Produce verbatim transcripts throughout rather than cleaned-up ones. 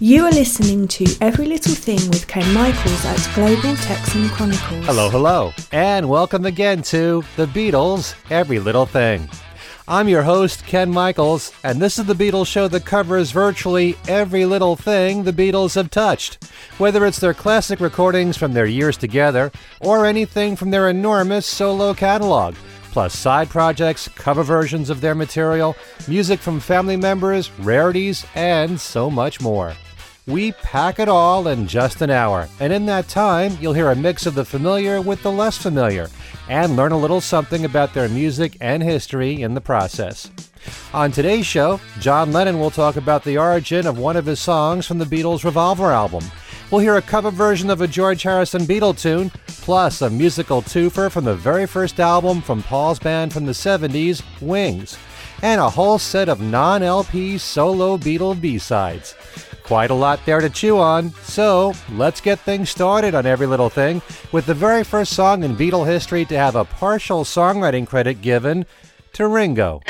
You are listening to Every Little Thing with Ken Michaels at Global Texan Chronicles. Hello, hello, and welcome again to The Beatles, Every Little Thing. I'm your host, Ken Michaels, and this is the Beatles show that covers virtually every little thing the Beatles have touched, whether it's their classic recordings from their years together or anything from their enormous solo catalog, plus side projects, cover versions of their material, music from family members, rarities, and so much more. We pack it all in just an hour, and in that time, you'll hear a mix of the familiar with the less familiar, and learn a little something about their music and history in the process. On today's show, John Lennon will talk about the origin of one of his songs from the Beatles' Revolver album. We'll hear a cover version of a George Harrison Beatle tune, plus a musical twofer from the very first album from Paul's band from the seventies, Wings, and a whole set of non-L P solo Beatle B-sides. Quite a lot there to chew on, so let's get things started on Every Little Thing with the very first song in Beatle history to have a partial songwriting credit given to Ringo.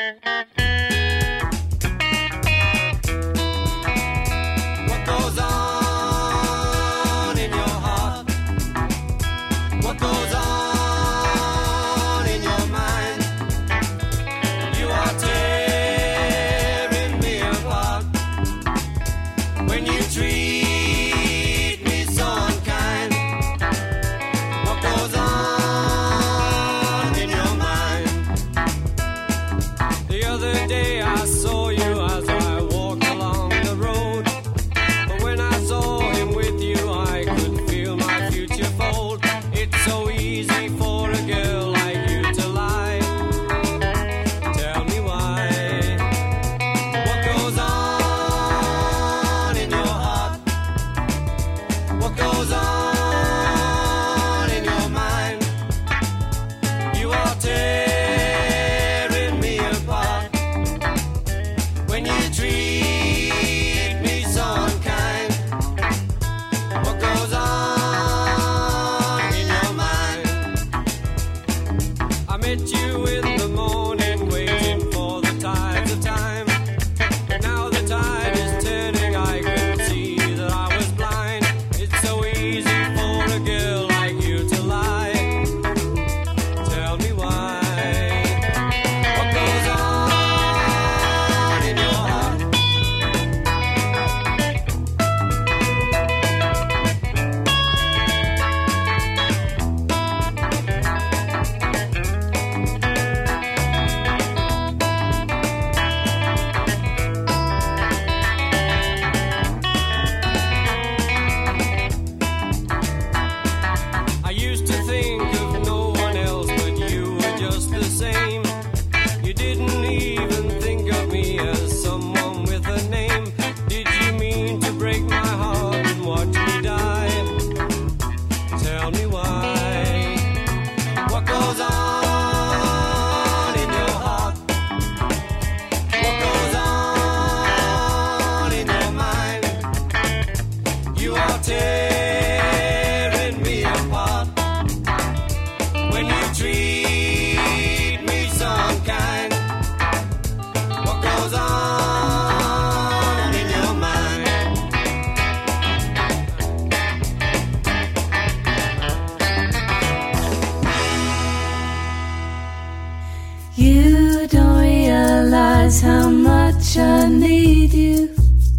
How much I need you.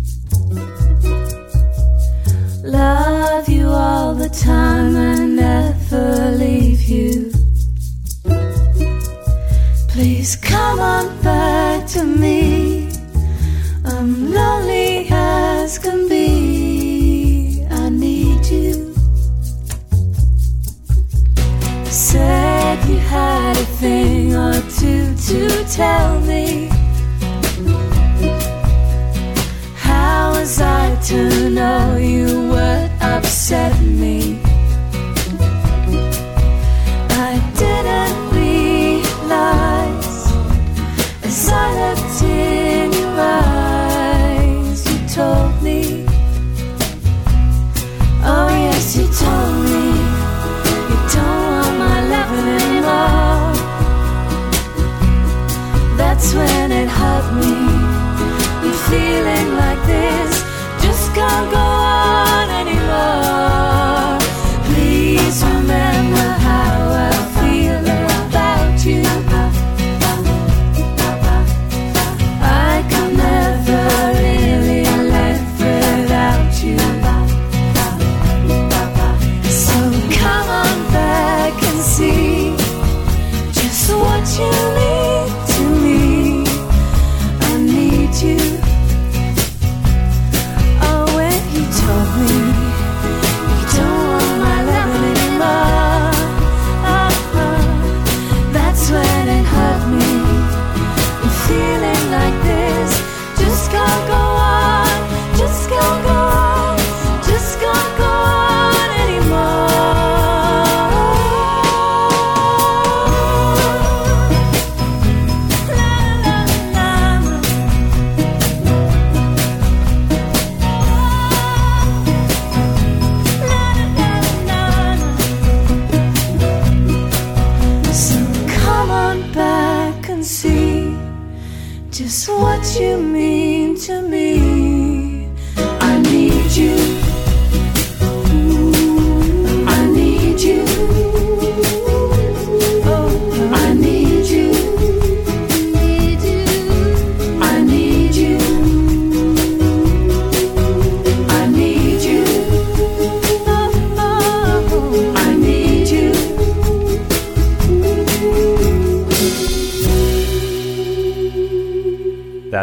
Love you all the time and never leave you. Please come on back to me. I'm lonely as can be. I need you. Said you had a thing or two to tell me. How was I to know you would upset me? I didn't realize as I looked in your eyes, you told me. Oh yes, you told me you don't want my love anymore. That's when it hurt me. Feeling like this just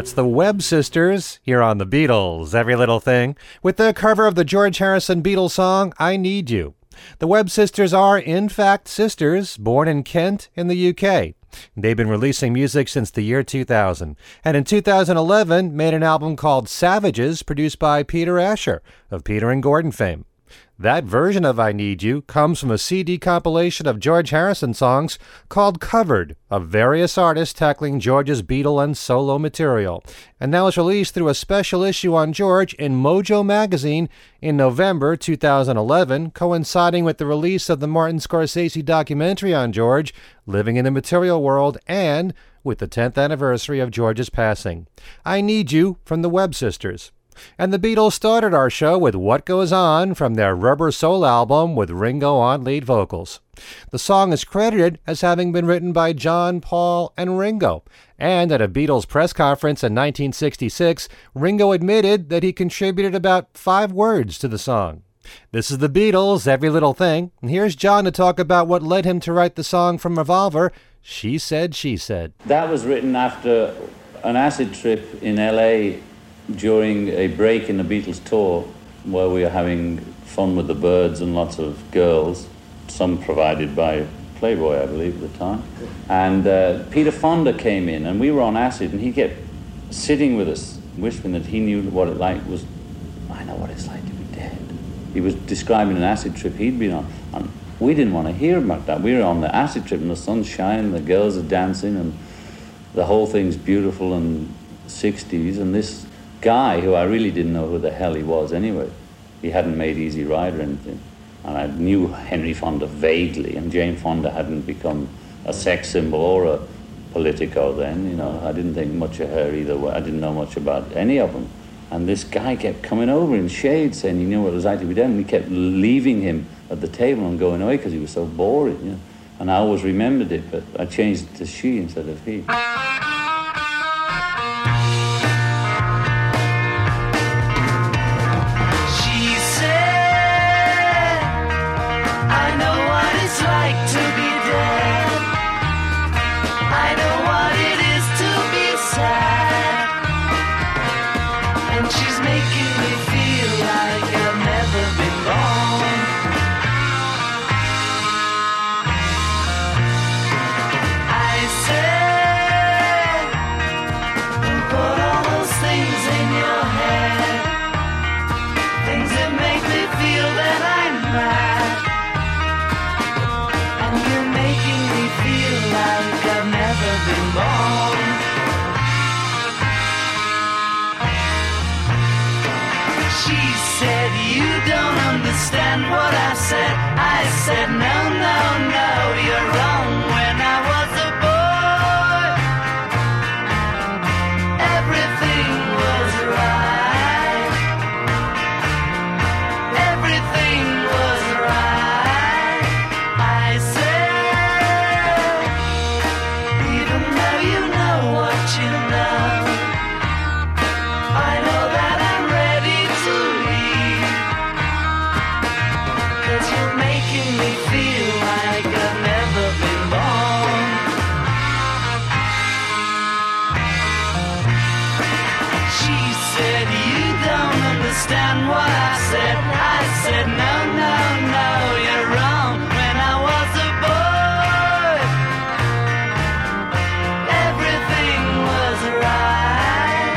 That's the Webb Sisters here on The Beatles, Every Little Thing, with their cover of the George Harrison Beatles song, I Need You. The Webb Sisters are, in fact, sisters, born in Kent in the U K. They've been releasing music since the year two thousand, and in two thousand eleven made an album called Savages, produced by Peter Asher of Peter and Gordon fame. That version of I Need You comes from a C D compilation of George Harrison songs called Covered, of various artists tackling George's Beatle and solo material, and now it's released through a special issue on George in Mojo magazine in November two thousand eleven, coinciding with the release of the Martin Scorsese documentary on George, Living in the Material World, and with the tenth anniversary of George's passing. I Need You from the Webb Sisters. And the Beatles started our show with What Goes On from their Rubber Soul album with Ringo on lead vocals. The song is credited as having been written by John, Paul, and Ringo. And at a Beatles press conference in nineteen sixty-six, Ringo admitted that he contributed about five words to the song. This is the Beatles, Every Little Thing, and here's John to talk about what led him to write the song from Revolver, She Said, She Said. That was written after an acid trip in L A during a break in the Beatles tour where we were having fun with the Byrds and lots of girls, some provided by Playboy, I believe, at the time. And uh, Peter Fonda came in, and we were on acid, and he kept sitting with us, whispering that he knew what it like was, I know what it's like to be dead. He was describing an acid trip he'd been on, and we didn't want to hear about that. We were on the acid trip, and the sun's shining, the girls are dancing, and the whole thing's beautiful and sixties, and this guy, who I really didn't know who the hell he was anyway. He hadn't made Easy Ride or anything. And I knew Henry Fonda vaguely, and Jane Fonda hadn't become a sex symbol or a politico then, you know. I didn't think much of her either way. I didn't know much about any of them. And this guy kept coming over in shade saying he knew what it was like to be dead, and we kept leaving him at the table and going away because he was so boring, you know. And I always remembered it, but I changed it to she instead of he. What I said, I said, no, no, no, you're wrong. When I was a boy, everything was right. Everything was right. I said, even though you know what you know, I know that I'm ready to leave. You're making me feel like I've never been born. She said, you don't understand what I said. I said, no, no, no, you're wrong. When I was a boy, everything was right.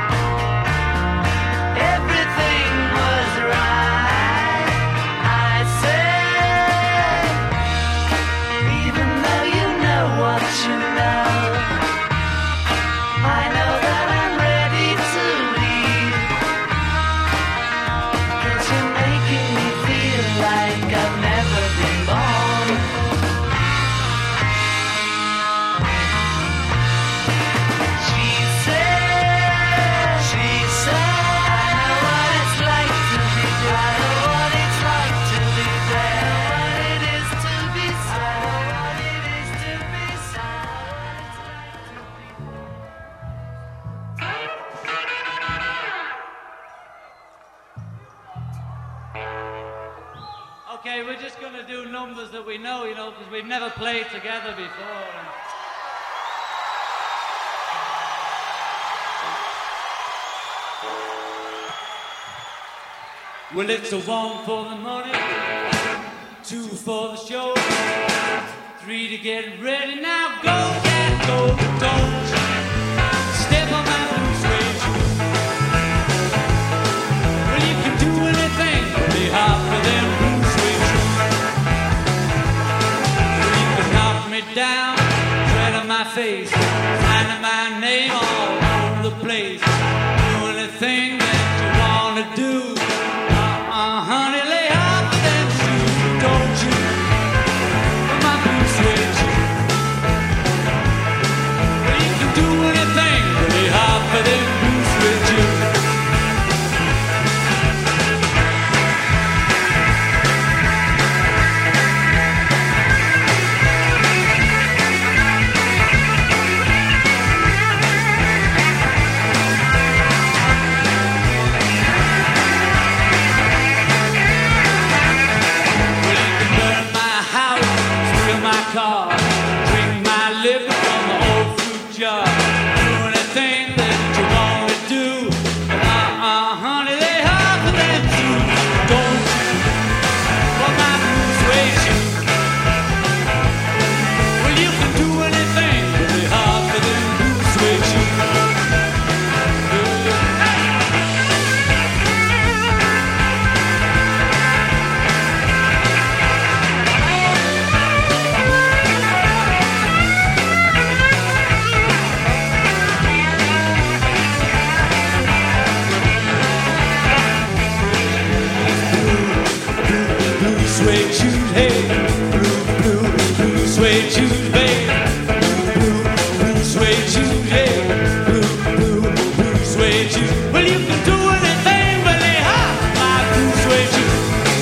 Everything was right. You know, I know that I'm ready to leave, 'cause you're making me feel like I've never been born. She said, she said, I know what it's like to be dead. I know what it's like to be dead. I know what it is to be sad. I know what it is to be sad. Okay, we're just going to do numbers that we know, you know, because we've never played together before. Well, it's a one for the money, two for the show, three to get ready. Now go, cat, go, don't step on my blue suede shoe. Well, you can do anything, really hard for them blue suede shoes. Well, you can knock me down, tread on my face, signing my name all over the place. Do anything that you wanna do. Uh, honey, lay off them shoes, don't you? My blue suede shoes. Well, you can do anything, really hard for them blue suede shoes. Car, drink my liquor from the old fruit jar. Do anything that you want to do. Uh-uh, honey, they hard for them too. Don't you want my blue suede shoes? Well, you can do anything, really hard for them blue suede shoes. Suede shoes, hey, blue, blue, blue suede shoes, babe. Blue, blue, blue suede shoes, hey, blue, blue, blue suede shoes. Well, you can do anything, but they hot, my blue suede shoes.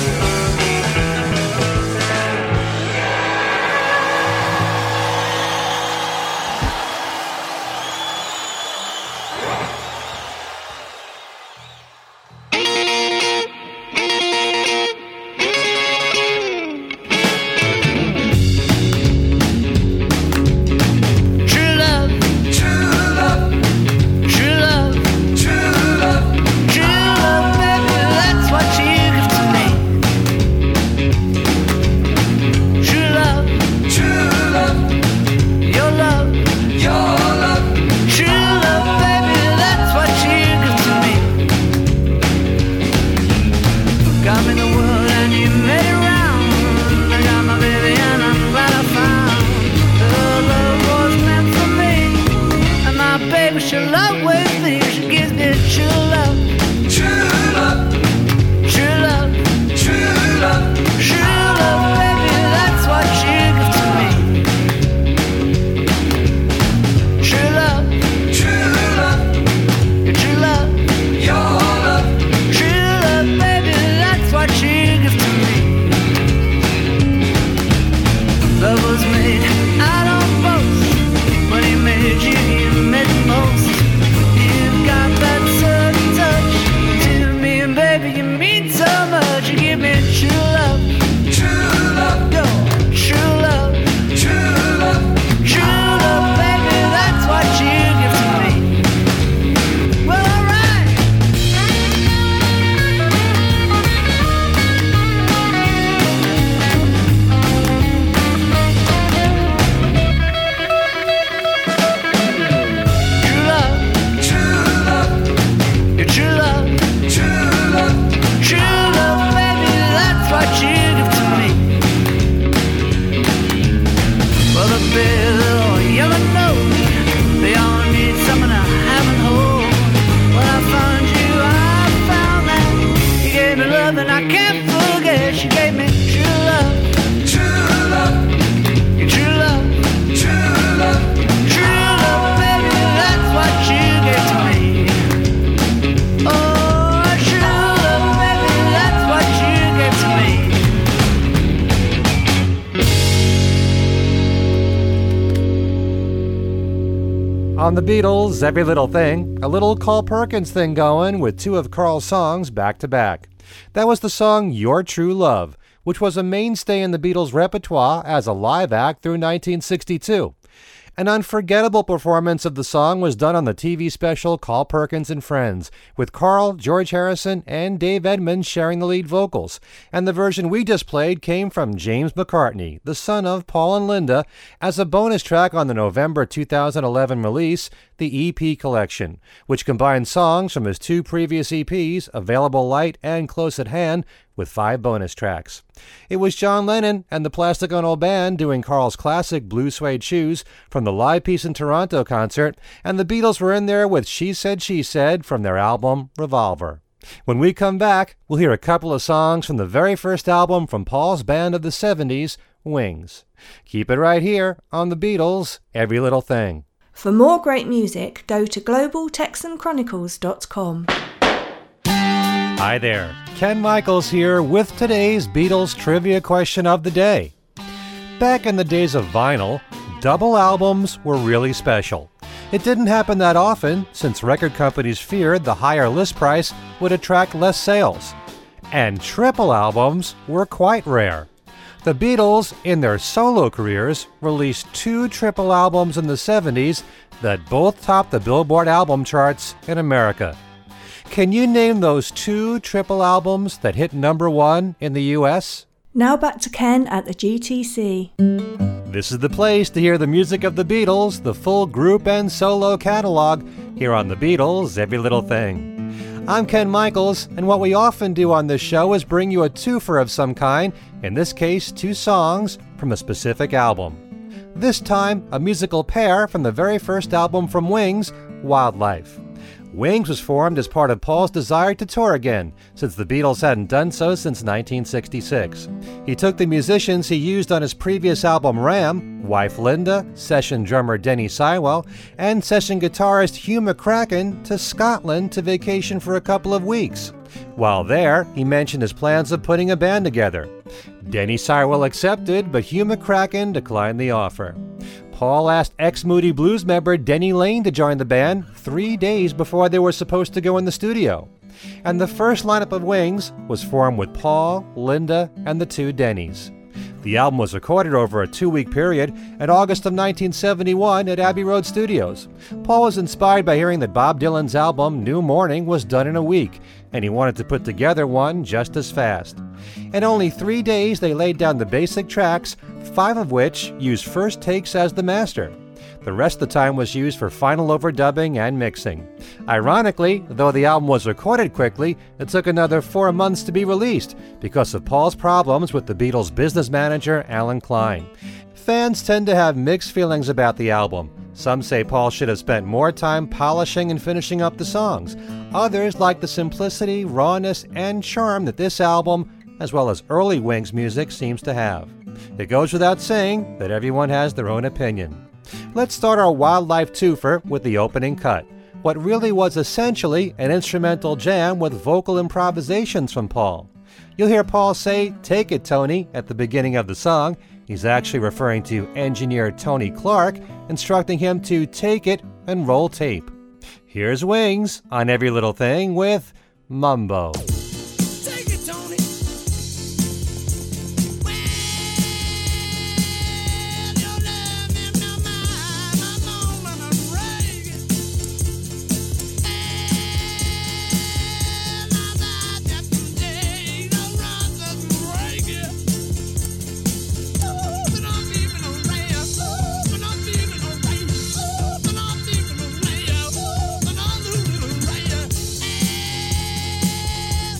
On the Beatles' Every Little Thing, a little Carl Perkins thing going with two of Carl's songs back to back. That was the song Your True Love, which was a mainstay in the Beatles' repertoire as a live act through nineteen sixty-two. An unforgettable performance of the song was done on the T V special Carl Perkins and Friends, with Carl, George Harrison, and Dave Edmunds sharing the lead vocals. And the version we just played came from James McCartney, the son of Paul and Linda, as a bonus track on the November two thousand eleven release, the E P Collection, which combined songs from his two previous E Ps, Available Light and Close at Hand, with five bonus tracks. It was John Lennon and the Plastic Ono Band doing Carl's classic Blue Suede Shoes from the live piece in Toronto concert, and the Beatles were in there with She Said, She Said from their album Revolver. When we come back, we'll hear a couple of songs from the very first album from Paul's band of the seventies, Wings. Keep it right here on The Beatles, Every Little Thing. For more great music, go to global texan chronicles dot com. Hi there, Ken Michaels here with today's Beatles trivia question of the day. Back in the days of vinyl, double albums were really special. It didn't happen that often since record companies feared the higher list price would attract less sales. And triple albums were quite rare. The Beatles, in their solo careers, released two triple albums in the seventies that both topped the Billboard album charts in America. Can you name those two triple albums that hit number one in the U S? Now back to Ken at the G T C. This is the place to hear the music of the Beatles, the full group and solo catalog, here on The Beatles, Every Little Thing. I'm Ken Michaels, and what we often do on this show is bring you a twofer of some kind, in this case, two songs from a specific album. This time, a musical pair from the very first album from Wings, Wildlife. Wings was formed as part of Paul's desire to tour again, since the Beatles hadn't done so since nineteen sixty-six. He took the musicians he used on his previous album Ram, wife Linda, session drummer Denny Seiwell, and session guitarist Hugh McCracken to Scotland to vacation for a couple of weeks. While there, he mentioned his plans of putting a band together. Denny Seiwell accepted, but Hugh McCracken declined the offer. Paul asked ex-Moody Blues member Denny Laine to join the band three days before they were supposed to go in the studio. And the first lineup of Wings was formed with Paul, Linda, and the two Dennys. The album was recorded over a two-week period in August of nineteen seventy-one at Abbey Road Studios. Paul was inspired by hearing that Bob Dylan's album New Morning was done in a week, and he wanted to put together one just as fast. In only three days, they laid down the basic tracks, five of which used first takes as the master. The rest of the time was used for final overdubbing and mixing. Ironically, though the album was recorded quickly, it took another four months to be released because of Paul's problems with the Beatles' business manager, Alan Klein. Fans tend to have mixed feelings about the album. Some say Paul should have spent more time polishing and finishing up the songs. Others like the simplicity, rawness, and charm that this album, as well as early Wings music, seems to have. It goes without saying that everyone has their own opinion. Let's start our Wildlife twofer with the opening cut, what really was essentially an instrumental jam with vocal improvisations from Paul. You'll hear Paul say, "Take it, Tony," at the beginning of the song. He's actually referring to engineer Tony Clark, instructing him to take it and roll tape. Here's Wings on Every Little Thing with Mumbo. Take it, Tony. Well, your love in my mind, I'm on and I'm ready. And I'm out there today, the rock doesn't break it. Oh, but I'm feeling no rain. Oh, but I'm feeling no rain. Oh, but I'm feeling no rain. Oh, but I'm feeling no rain.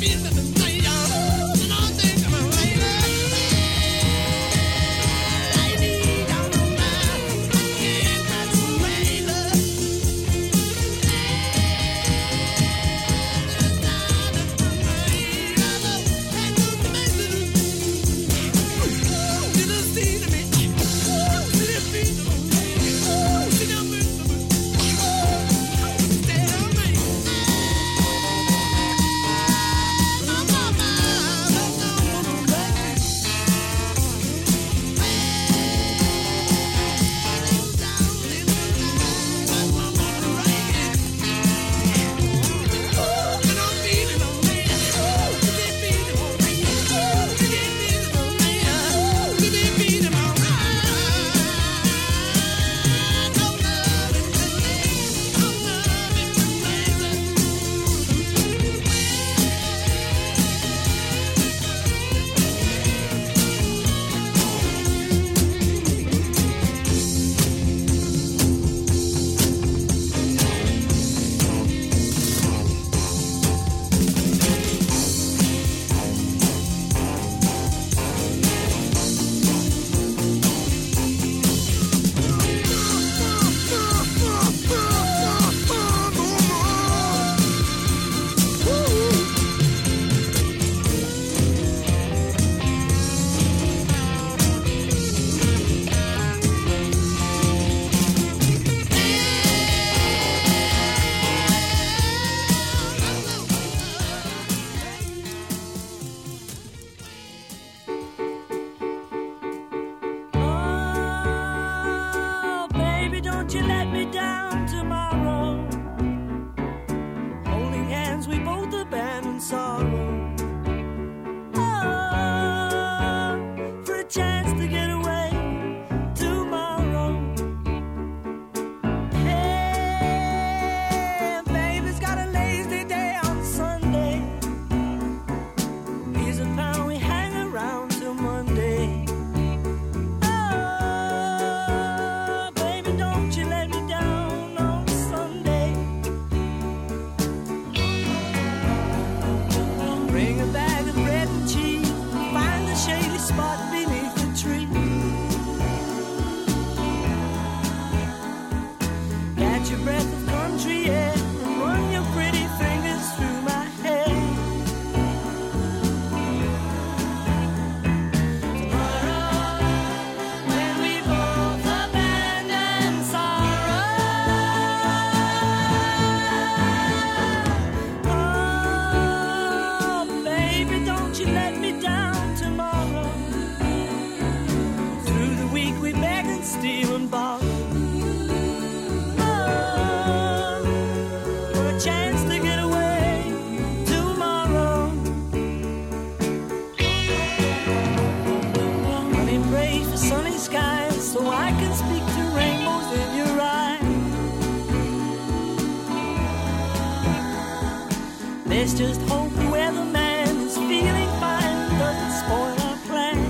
Let's just hope the weatherman is feeling fine and doesn't spoil our plan.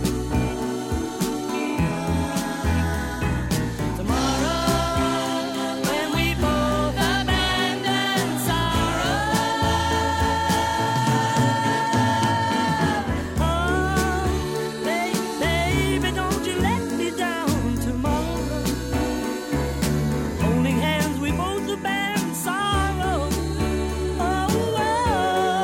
Tomorrow, when we both abandon sorrow, oh, baby, baby, don't you let me down tomorrow. Holding hands, we both abandon sorrow. Oh, oh.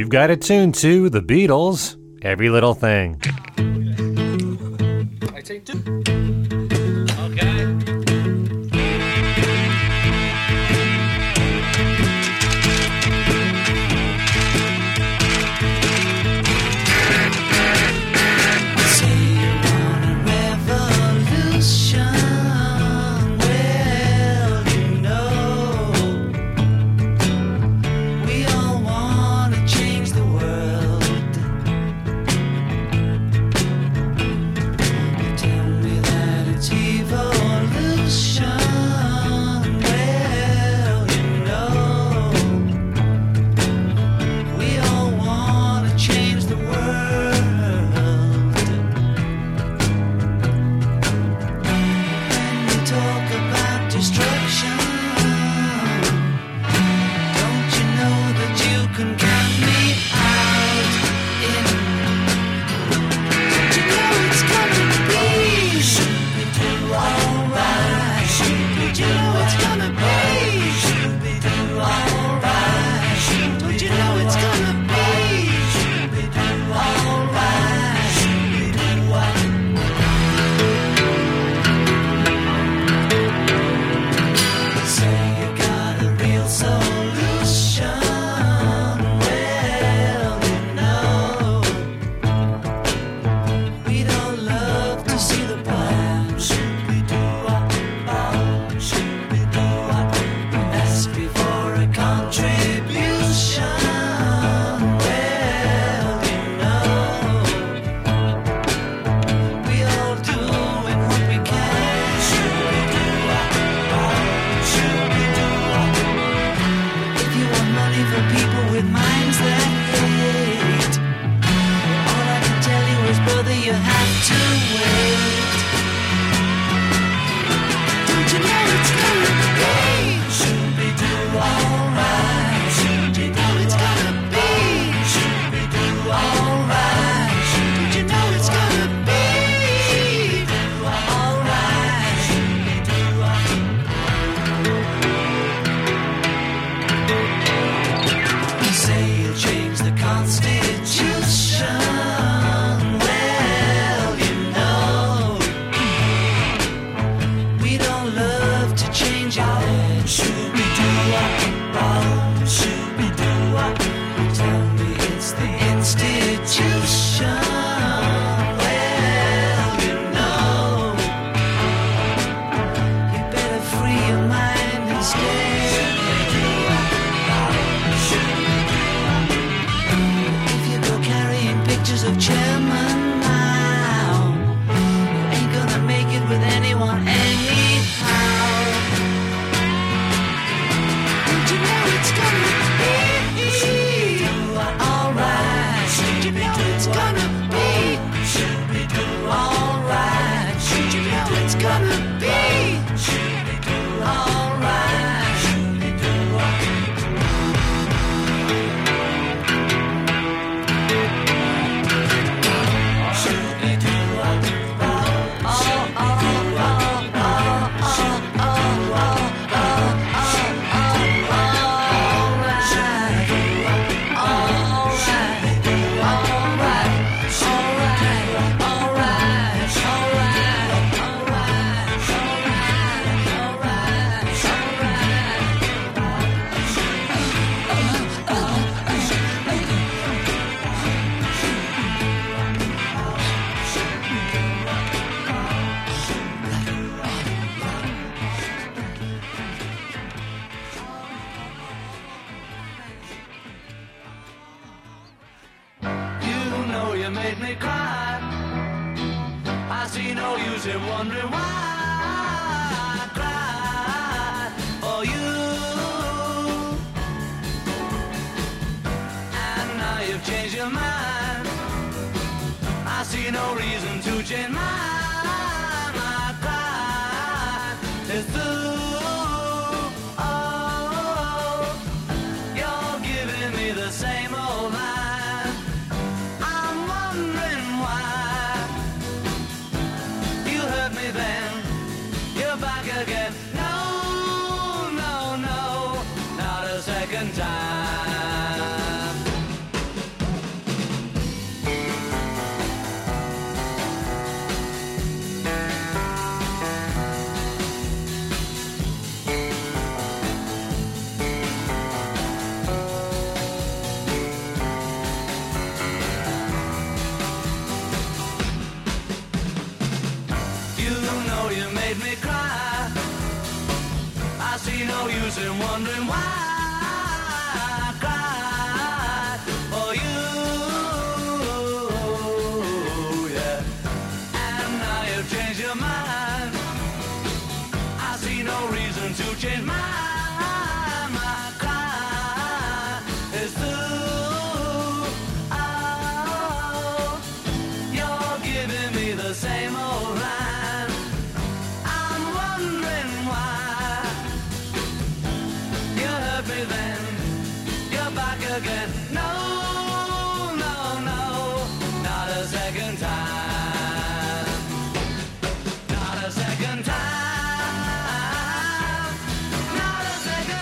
You've got it tuned to The Beatles, Every Little Thing. I take two. Okay. Time. made me cry. I see no use in wondering why I cried for you, yeah. And now you've changed your mind. I see no reason to change my my cry is through. Oh, you're giving me the same old line. I'm wondering why you hurt me then. You're back again. No, no, no, not a second time. Not a second time. Not a second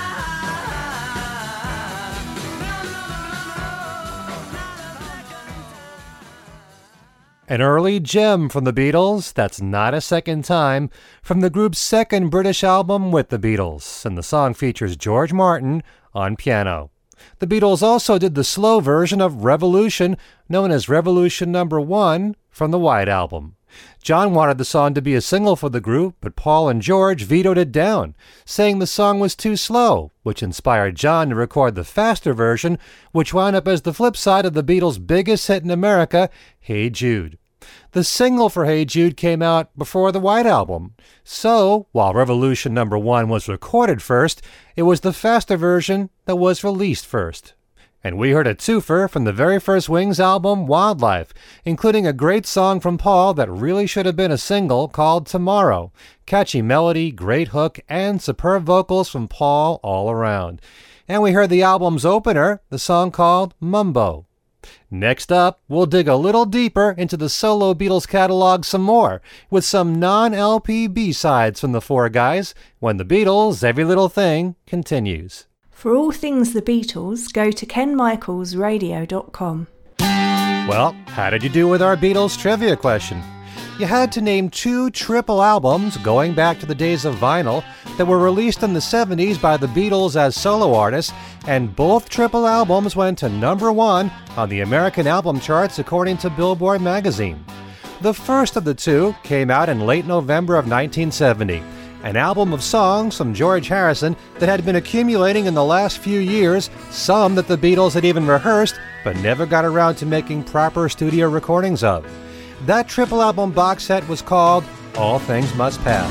time. No, no, no, no, not a second time. An early gem from the Beatles, that's Not a Second Time, from the group's second British album with the Beatles, and the song features George Martin on piano. The Beatles also did the slow version of Revolution, known as Revolution Number One, from the White Album. John wanted the song to be a single for the group, but Paul and George vetoed it down, saying the song was too slow, which inspired John to record the faster version, which wound up as the flip side of the Beatles' biggest hit in America, Hey Jude. The single for Hey Jude came out before the White Album, so while Revolution Number One was recorded first, it was the faster version that was released first. And we heard a twofer from the very first Wings album, Wildlife, including a great song from Paul that really should have been a single called Tomorrow. Catchy melody, great hook, and superb vocals from Paul all around. And we heard the album's opener, the song called Mumbo. Next up, we'll dig a little deeper into the solo Beatles catalog some more, with some non-L P B-sides from the four guys, when the Beatles' Every Little Thing continues. For all things the Beatles, go to ken michaels radio dot com. Well, how did you do with our Beatles trivia question? You had to name two triple albums going back to the days of vinyl that were released in the seventies by the Beatles as solo artists, and both triple albums went to number one on the American album charts according to Billboard magazine. The first of the two came out in late November of nineteen seventy, an album of songs from George Harrison that had been accumulating in the last few years, some that the Beatles had even rehearsed but never got around to making proper studio recordings of. That triple album box set was called All Things Must Pass.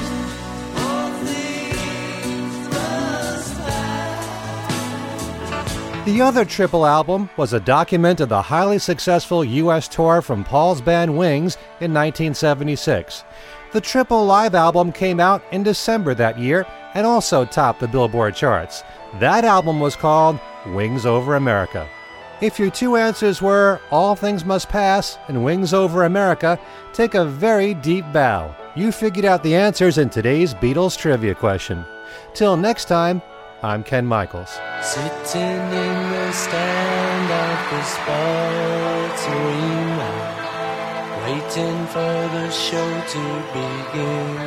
The other triple album was a document of the highly successful U S tour from Paul's band Wings in nineteen seventy-six. The triple live album came out in December that year and also topped the Billboard charts. That album was called Wings Over America. If your two answers were All Things Must Pass and Wings Over America, take a very deep bow. You figured out the answers in today's Beatles trivia question. Till next time, I'm Ken Michaels. Sitting in the stand of the sports arena, waiting for the show to begin.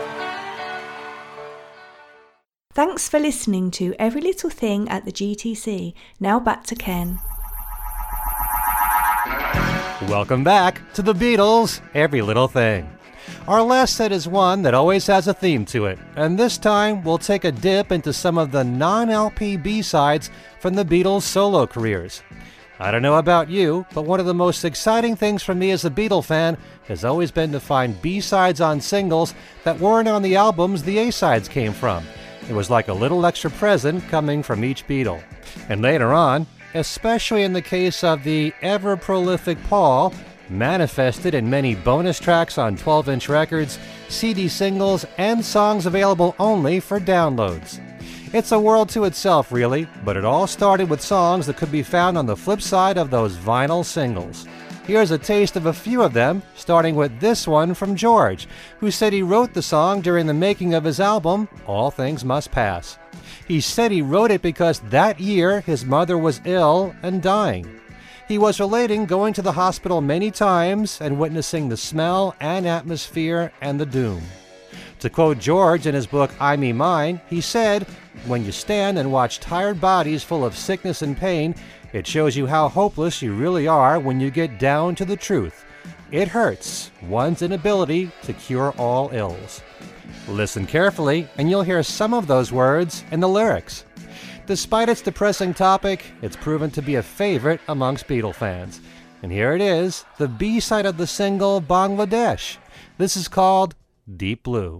Thanks for listening to Every Little Thing at the G T C. Now back to Ken. Welcome back to the Beatles' Every Little Thing. Our last set is one that always has a theme to it, and this time we'll take a dip into some of the non-L P B-sides from the Beatles' solo careers. I don't know about you, but one of the most exciting things for me as a Beatle fan has always been to find B-sides on singles that weren't on the albums the A-sides came from. It was like a little extra present coming from each Beatle. And later on, especially in the case of the ever-prolific Paul, manifested in many bonus tracks on twelve-inch records, C D singles, and songs available only for downloads. It's a world to itself, really, but it all started with songs that could be found on the flip side of those vinyl singles. Here's a taste of a few of them, starting with this one from George, who said he wrote the song during the making of his album, All Things Must Pass. He said he wrote it because that year his mother was ill and dying. He was relating going to the hospital many times and witnessing the smell and atmosphere and the doom. To quote George in his book I Me Mine, he said, "When you stand and watch tired bodies full of sickness and pain, It shows you how hopeless you really are when you get down to the truth. It hurts one's inability to cure all ills. Listen carefully, and you'll hear some of those words in the lyrics. Despite its depressing topic, it's proven to be a favorite amongst Beatle fans. And here it is, the B-side of the single Bangladesh. This is called Deep Blue.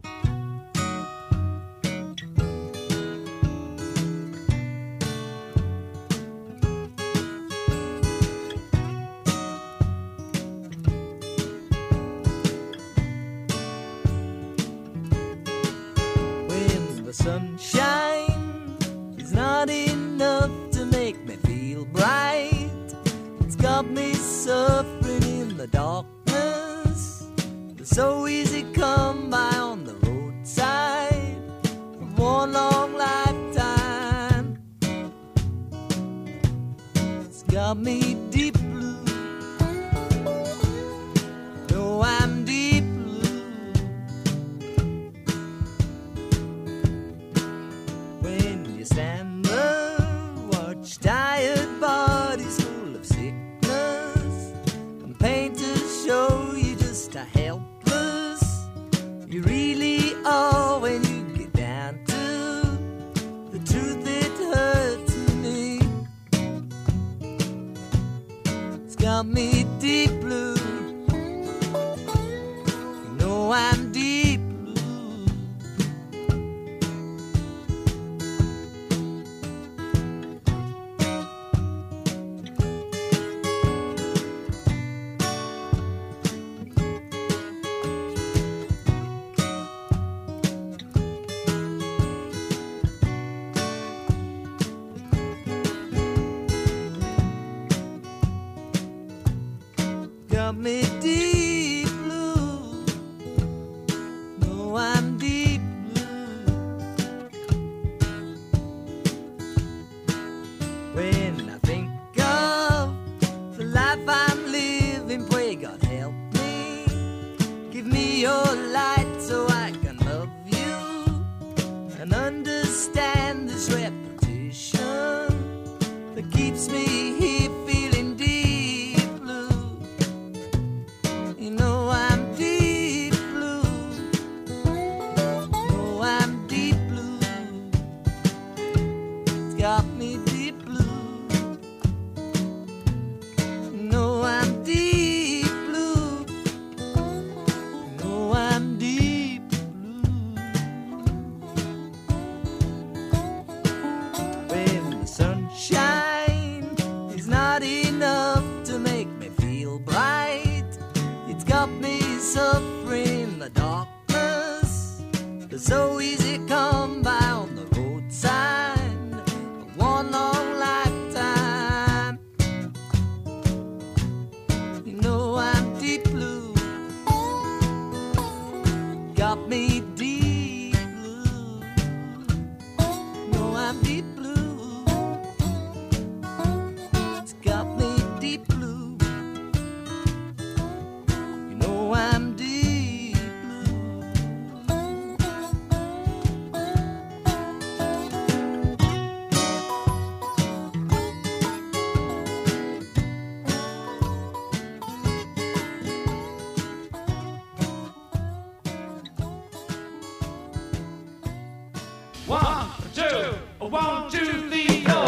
When the sunshine is not enough to make me feel bright, it's got me suffering in the darkness. It's so easy come by on the roadside of one long lifetime. It's got me deep blue. No, I'm deep blue. When you stand there, watch tired bodies full of sickness, and painters show you just how helpless you really are when you get down to the truth. It hurts me. It's got me deep blue. You know I'm deep blue. Got me deep blue. No, I'm deep blue. When I think of the life I'm living, pray God help me. Give me your light so I can love you and understand this repetition that keeps me here feeling deep blue. You know I'm deep blue. No, I'm deep blue. It's got me deep blue. No, I'm deep blue. No, I'm deep blue. When the sunshine is not enough to make me feel bright, it's got me suffering in the darkness. It's so easy come by on the roadside of one long lifetime. You know I'm deep blue. Got me deep blue. No, I'm deep blue. It's got me deep blue. You know I'm deep blue. One, two, one, two, three, four.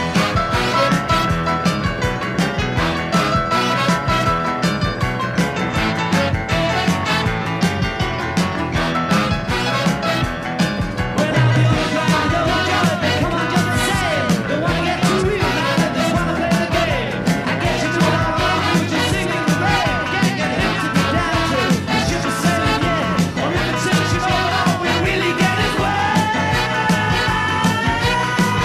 When I'm the only guy I know enjoy it, come on, just say it. Don't wanna get too real about it, just wanna play the game. I get you to all along, you just singing the rain. Can't get him to get down to, you should just say it yeah. Or if it takes you all along, we really get his way.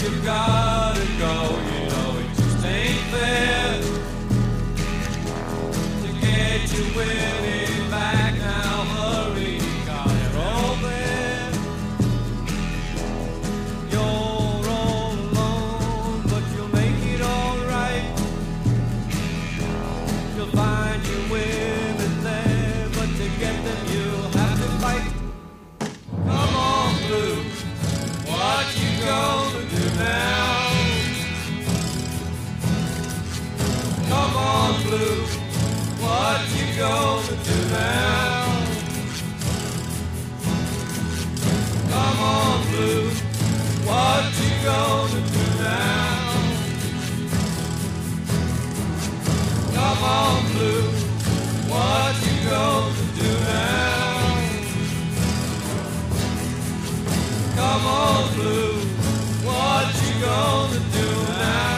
you gotta go, you know it just ain't fair to get you winning back now. Hurry, got it all there. You're all alone, but you'll make it alright. You'll find your women there, but to get them you'll have to fight. Come on, Blue, what you gonna do now? Come on, Blue, what you gonna do now? Come on, Blue, what you gonna do now? Come on, Blue, what you gonna do now? Come on, Blue, what you gonna do now?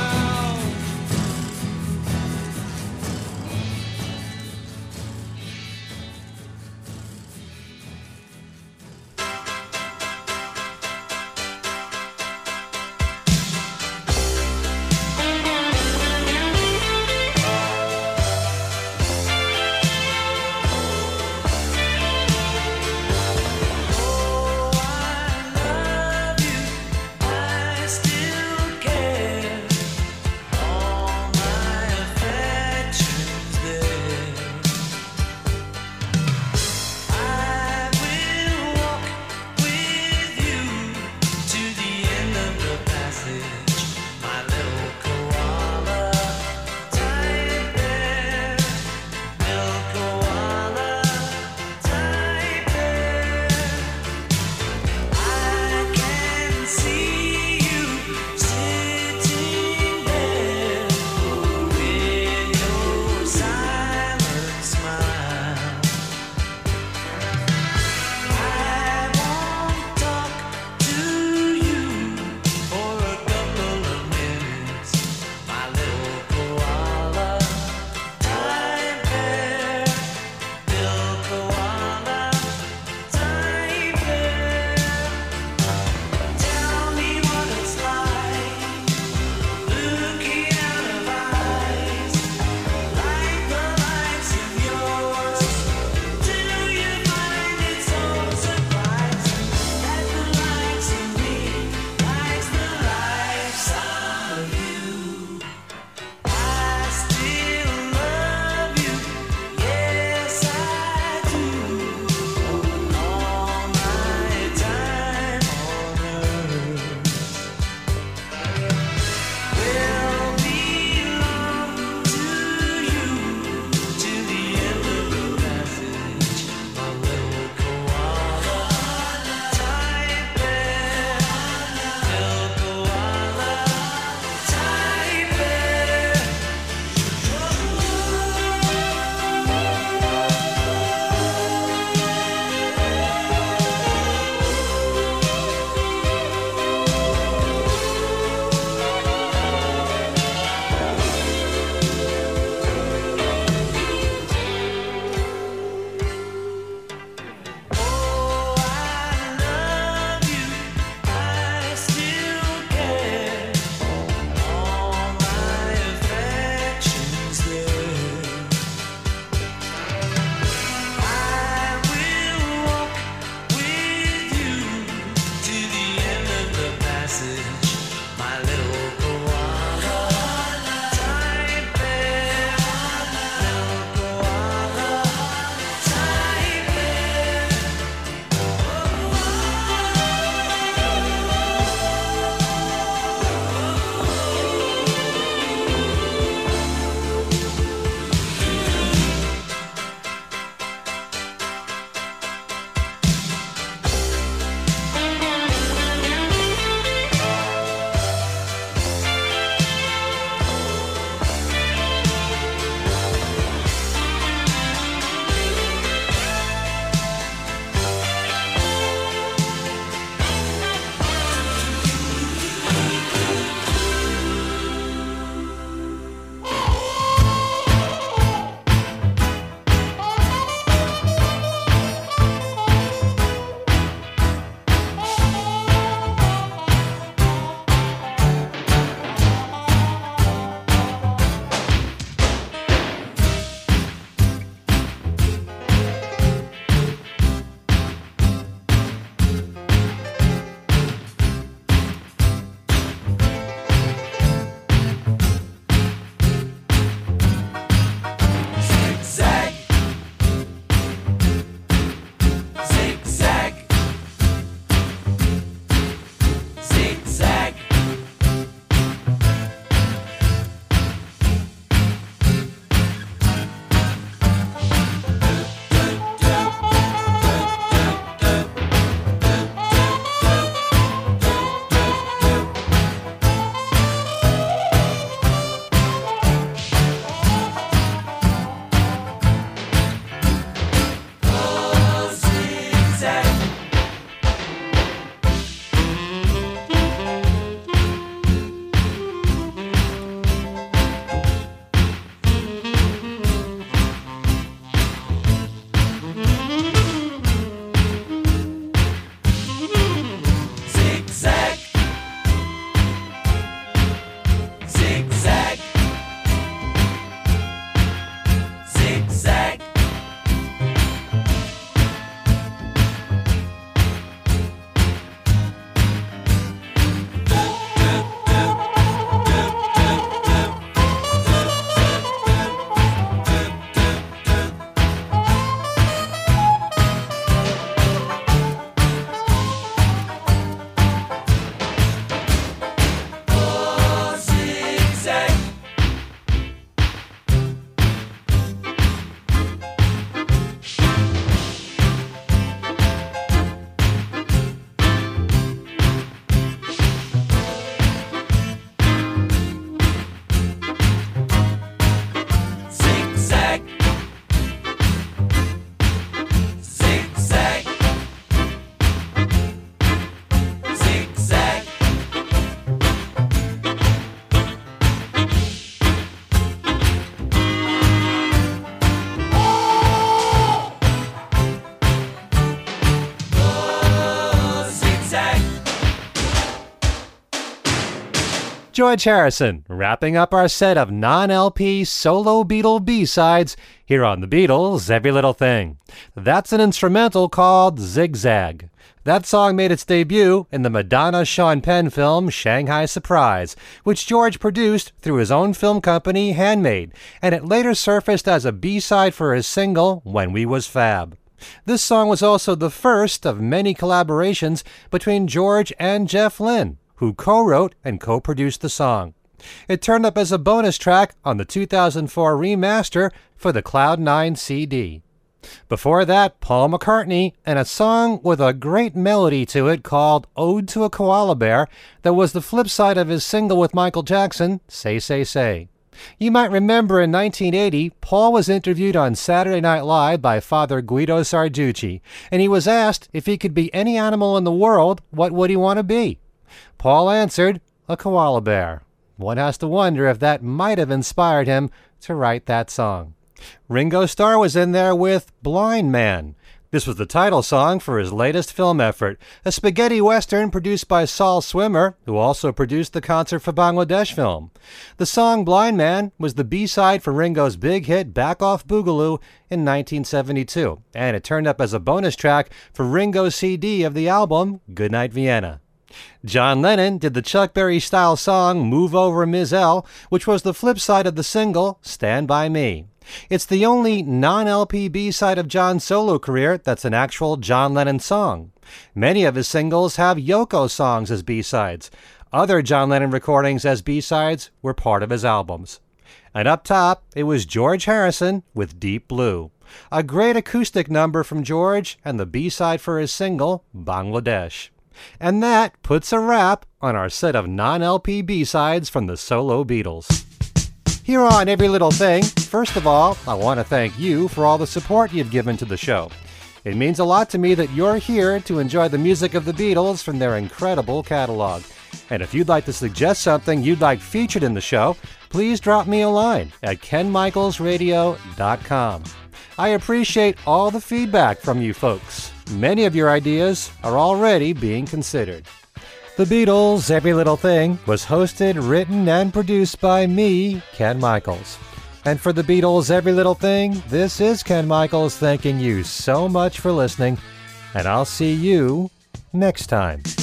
George Harrison, wrapping up our set of non-L P solo Beatle B-sides here on The Beatles' Every Little Thing. That's an instrumental called Zigzag. That song made its debut in the Madonna-Sean Penn film Shanghai Surprise, which George produced through his own film company Handmade, and it later surfaced as a B-side for his single When We Was Fab. This song was also the first of many collaborations between George and Jeff Lynne, who co-wrote and co-produced the song. It turned up as a bonus track on the two thousand four remaster for the Cloud nine C D. Before that, Paul McCartney and a song with a great melody to it called Ode to a Koala Bear that was the flip side of his single with Michael Jackson, Say Say Say. You might remember in nineteen eighty, Paul was interviewed on Saturday Night Live by Father Guido Sarducci, and he was asked if he could be any animal in the world, what would he want to be? Paul answered, a koala bear. One has to wonder if that might have inspired him to write that song. Ringo Starr was in there with Blind Man. This was the title song for his latest film effort, a spaghetti western produced by Saul Swimmer, who also produced the Concert for Bangladesh film. The song Blind Man was the B-side for Ringo's big hit Back Off Boogaloo in nineteen seventy-two, and it turned up as a bonus track for Ringo's C D of the album Goodnight Vienna. John Lennon did the Chuck Berry-style song Move Over Miz L, which was the flip side of the single Stand By Me. It's the only non-L P B-side of John's solo career that's an actual John Lennon song. Many of his singles have Yoko songs as B-sides. Other John Lennon recordings as B-sides were part of his albums. And up top, it was George Harrison with Deep Blue, a great acoustic number from George and the B-side for his single Bangladesh. And that puts a wrap on our set of non-L P B-sides from the solo Beatles. Here on Every Little Thing, first of all, I want to thank you for all the support you've given to the show. It means a lot to me that you're here to enjoy the music of the Beatles from their incredible catalog. And if you'd like to suggest something you'd like featured in the show, please drop me a line at ken michaels radio dot com. I appreciate all the feedback from you folks. Many of your ideas are already being considered. The Beatles' Every Little Thing was hosted, written, and produced by me, Ken Michaels. And for the Beatles' Every Little Thing, this is Ken Michaels thanking you so much for listening, and I'll see you next time.